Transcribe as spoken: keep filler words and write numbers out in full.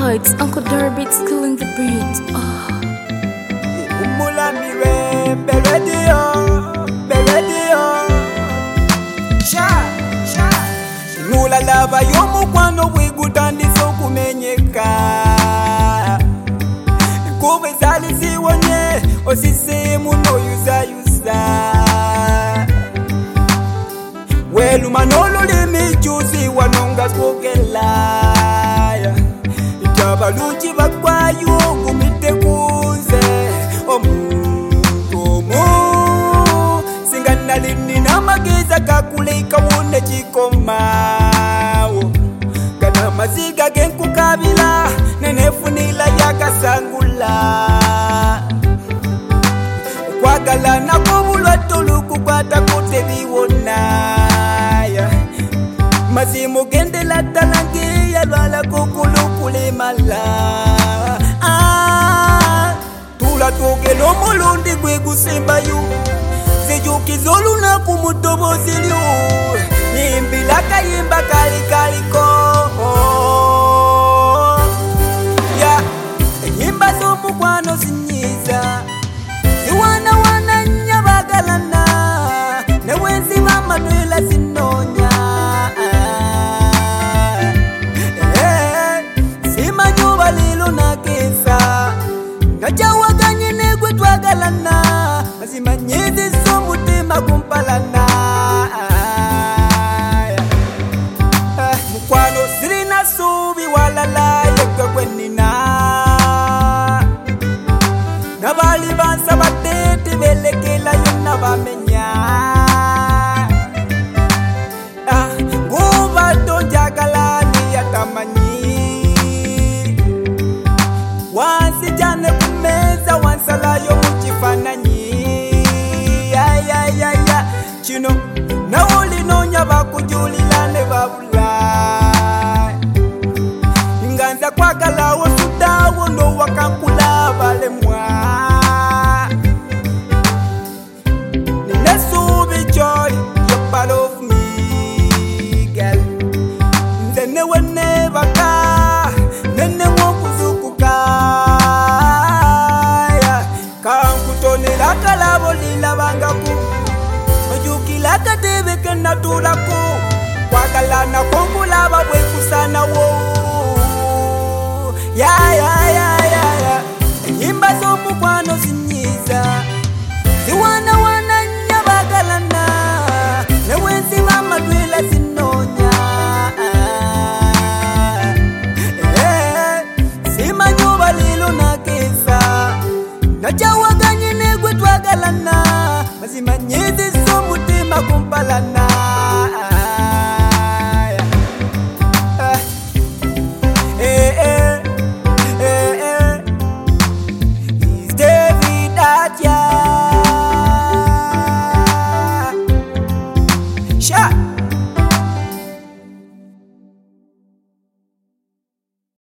Oh, it's Uncle Derby, it's killing the beat. Oh. Umula mire, beredio, beredio. Sha, sha. Mula lava yomu kwano wigutandi soku menyeka. Kuwe zali ziwonye, osise muno yuza yuza. Welu manolo limi juzi wanonga kukela. Baluchi bakwayo kumite kuze omuntu omu singana lini namageza kakuleka wone chikomawo kana maziga genkukabila nenefunila yakasangula kwagala nakobulwa toluku kwata kutebiwonaya mazimu gendela talangi yalwala kukulukule mala ah tula togelo mulundi gwegusemba yu sejukizolu na kumutobo zilyu nimbila kayimba kali kaliko ya yimba zomu kwano zinyiza ziwana wana nyabagalana newenzi mama nwela zinonya Najawaganye negwe twagalana mazima nyezi zomutima kumpalana mukwano sirina subi walala yekwe kwenina nabali bansa batete belekela yona bamenya nguba tonjagalani yatamanyi wansi jane kumeza wansala yo muchifananyi ya ya ya ya chino na uli nonya bakujulilane babula inganza kwagala wosudawo ndo wakankula balemwa ninesubi joy you part of me girl nzene wene baka nene kalabo lila bangaku ojukila katebe kena tulaku kwakalana kongula babwe kusana wo ya ya ya ya ya yimba zomu kwano zinyiza ziwana wana nyabagalana newenzi mama dwila zinonya eh sima nyoba lilo na kesa najawaganye negwe twagalana mazima nyezi